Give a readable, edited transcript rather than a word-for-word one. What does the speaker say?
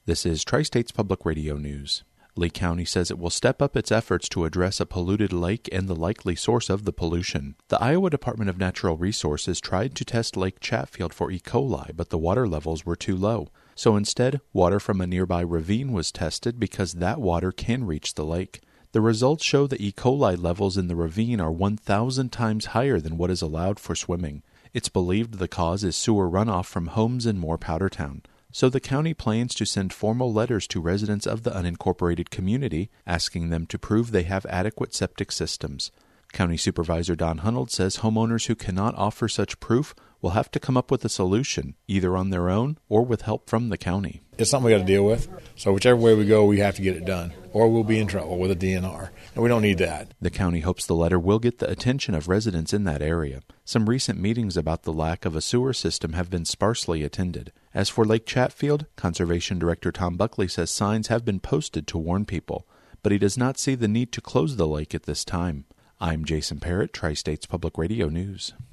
This is Tri-States Public Radio News. Lee County says it will step up its efforts to address a polluted lake and the likely source of the pollution. The Iowa Department of Natural Resources tried to test Lake Chatfield for E. coli, but the water levels were too low. So instead, water from a nearby ravine was tested because that water can reach the lake. The results show the E. coli levels in the ravine are 1,000 times higher than what is allowed for swimming. It's believed the cause is sewer runoff from homes in Moore Powdertown. So the county plans to send formal letters to residents of the unincorporated community, asking them to prove they have adequate septic systems. County Supervisor Don Hunold says homeowners who cannot offer such proof will have to come up with a solution, either on their own or with help from the county. It's something we got to deal with. So whichever way we go, we have to get it done, or we'll be in trouble with a DNR. And we don't need that. The county hopes the letter will get the attention of residents in that area. Some recent meetings about the lack of a sewer system have been sparsely attended. As for Lake Chatfield, Conservation Director Tom Buckley says signs have been posted to warn people, but he does not see the need to close the lake at this time. I'm Jason Parrott, Tri-States Public Radio News.